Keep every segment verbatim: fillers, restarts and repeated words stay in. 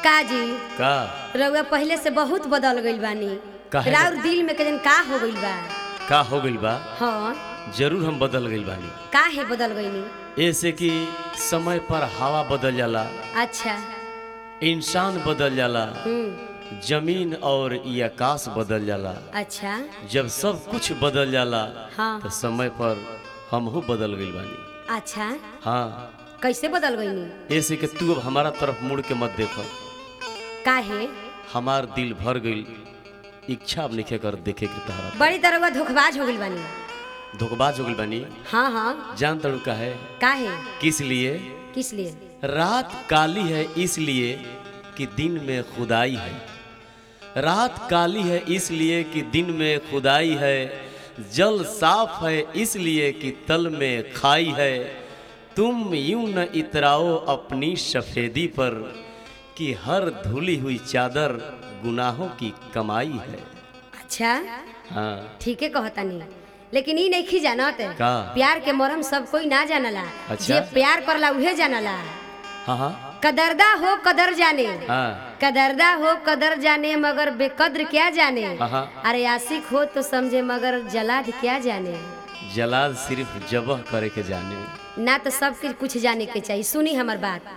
काजी का रउआ पहले से बहुत बदल गइल बानी। काहे? राउर दिल में कजन का हो गइल बा? का हो गइल बा? हाँ जरूर हम बदल गइल बानी। काहे बदल गइनी? ऐसे कि समय पर हवा बदल जाला, अच्छा इंसान बदल जाला, हम्म जमीन और ये आकाश बदल जाला। अच्छा जब सब कुछ बदल जाला हाँ तो समय पर हमहू बदल गइल बानी। अच्छा हाँ, कैसे बदल गइनी? ऐसे कि तू अब हमारा तरफ मुड़ के मत देखो। काहे? हमार दिल भर गइल, इच्छा अब नहीं कर देखे के तहरा। बड़ी तरह रउआ धोखेबाज हो गइल बानी। धोखेबाज हो गइल बानी। हाँ हाँ जान तड़ू का है काहे? किस लिए? किस लिए? रात काली है इसलिए कि दिन में खुदाई है। रात काली है इसलिए कि दिन में खुदाई है। जल साफ है इसलिए कि तल में खाई है। तुम यूं न इतराओ अपनी सफेदी पर कि हर धुली हुई चादर गुनाहों की कमाई है। अच्छा हाँ ठीक है कहतानी, लेकिन ई नहीं जानत का? प्यार के मरम सब कोई ना जानला। अच्छा? जे प्यार करला उहे जानला। हाँ हाँ कदरदा हो कदर जाने, हाँ कदरदा हो कदर जाने मगर बेकद्र क्या जाने। हाँ। अरे आशिक हो तो समझे मगर जलाद क्या जाने। जलाल सिर्फ जबह करे के जाने। ना तो सब कुछ कुछ जाने के चाहिए। सुनी हमार बात।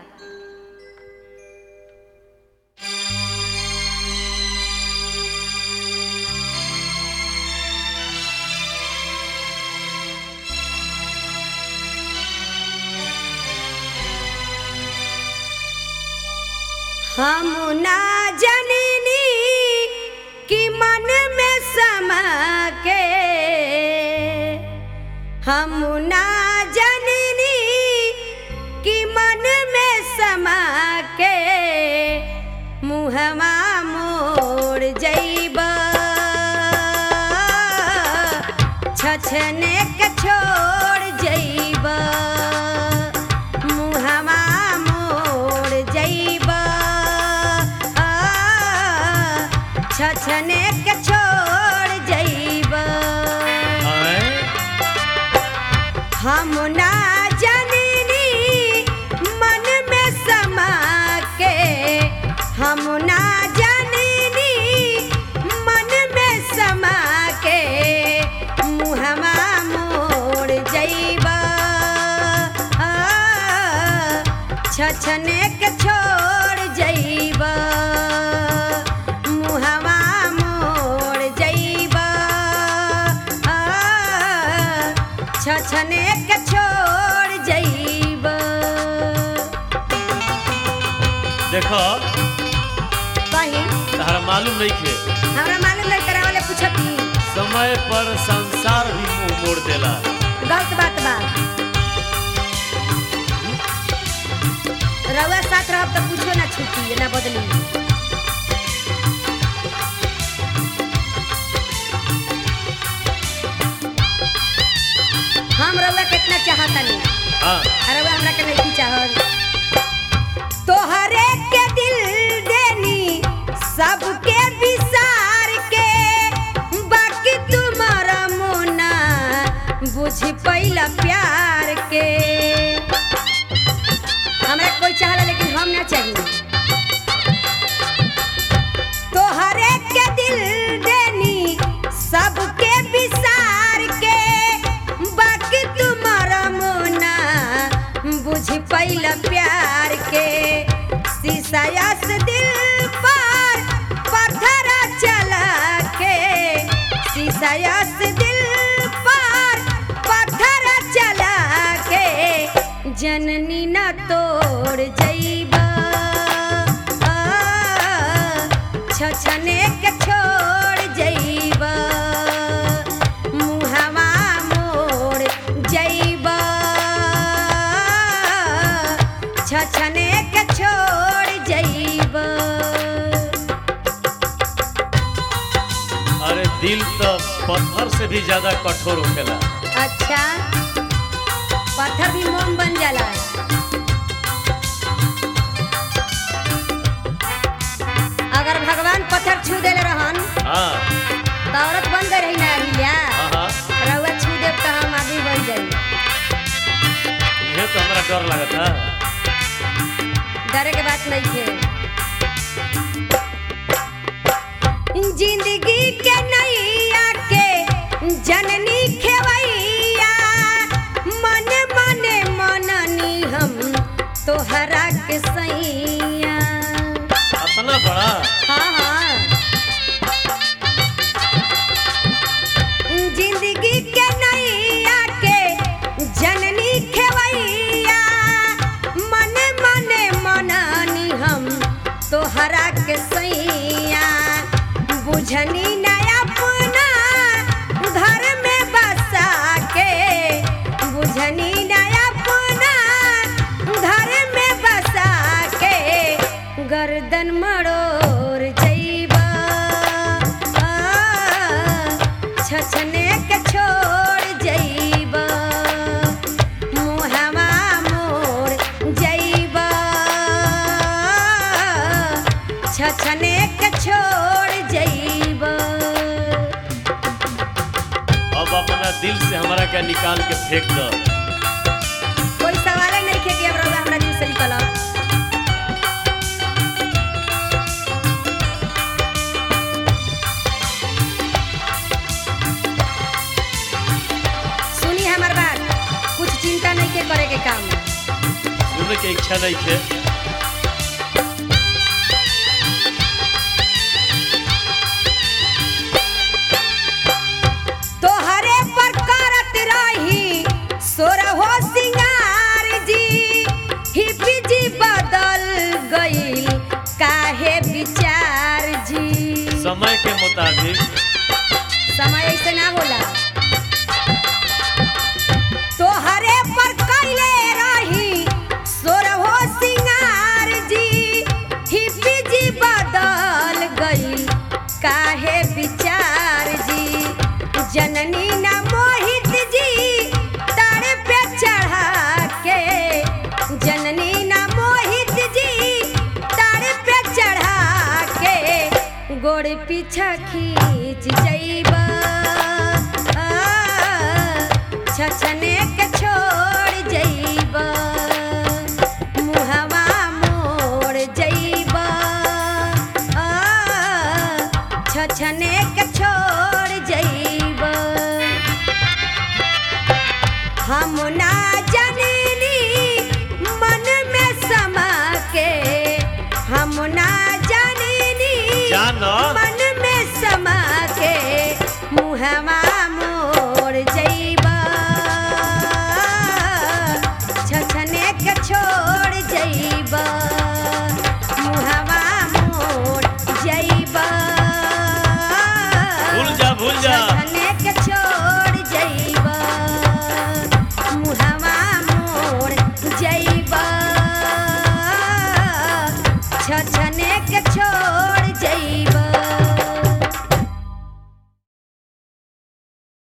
हम ना जननी कि मन में समा के, हम ना जननी कि मन में समा के मुहवा मोड़ जइबा। छछने के छोड़ जइबा, मुहवा मोड़ जइबा। छछने के छोड़ जइबा। हम ना जननी मन में समा के, हम ना जननी मन में समा के मुहवा मोड़ जइबा। छछने के छोड़ जइबा, मुहवा मोड़ जइबा। छछने के छोड़ जइबा। देखो कहीं तहरा मालूम नहीं थे, हमरा मालूम नहीं करा वाले पूछती। समय पर संसार भी मुंह मोड़ देला। गलत बात बा। रउआ साथ रहब तो पूछो ना छुट्टी ना बदली। हम रउआ कितना चाहता नहीं, हाँ रउआ हमरा के नहीं चाहत। तोहरे के दिल देनी सबके विसार के, बाकी तुम्हारा मोना बुझ पैला प्यार के। हमरा कोई चाहला लेकिन हम ना चाहिए। तोहरे के दिल देनी सबके विसार के, बाकी तुम्हारा मोना बुझ पैला प्यार के। शीशाया से दिल पर पत्थर चला के, शीशाया से दिल पर पत्थर चला के जननी न तोड़ जइबा। छछने के छोड़ जइबा, मुहवा मोड़ जइबा। छछने के छोड़ जइबा। अरे दिल तो पत्थर से भी ज्यादा कठोर होखेला। अच्छा पत्थर भी मोम बन जाला। अगर भगवान पत्थर छू देले रहन हाँ तो औरत बन गई रही ना अहिल्या। हाँ हाँ, रउआ छू देब तो हम आदमी बन जाई। ये तो हमारा डर लगा था। डरे के बात नहीं थे। जिंदगी के नैया के जननी खेवैया मन मन मननी हम तोहरा के सैया। अपना बड़ा हाँ हाँ जिंदगी के नैया के जननी खेवैया मन मन मननी हम तोहरा के सैया। बुझनी नया अपना घर में बसा के बुझनी नया अपना घर में बसा के गर्दन मड़ोर जइबा छछने के छोड़ जइबा मुहवा मोर जइबा छछने के छोड़ जइबा। अब अपना दिल से हमारा क्या निकाल के फेंक दो। कोई सवाल नहीं खे कि अब रउआ हमरा दिल से निकल। सुनी हमार बात कुछ चिंता नहीं के करे के काम सुनने की इच्छा नहीं थे। तोहरे पर करत रही सोरहो सिंगार जी हिपी जी बदल गई काहे विचार जी। समय के मुताबिक समय ऐसे ना होला। तोहरे पर कैले रही सोरहो सिंगार जी हिपी जी बदल गई काहे विचार जी। जननी ना मोहित जी तारे पे चढ़ा के जननी ना मोहित जी तारे पे चढ़ा के गोड़ पीछा खींच जइबा छछने के छोड़ जइबा मुहवा मोड़ जइबा छछने के छोड़ जइबा। हम ना जननी मन में समा के हम ना जननी जानो मन में समा के मुहवा मोड़ जइबा छछने के छोड़ जइबा मुहवा मोड़ जइबा भूल जा भूल जा छछने के छोड़ जइबा मुहवा मोड़ जइबा छछने के छोड़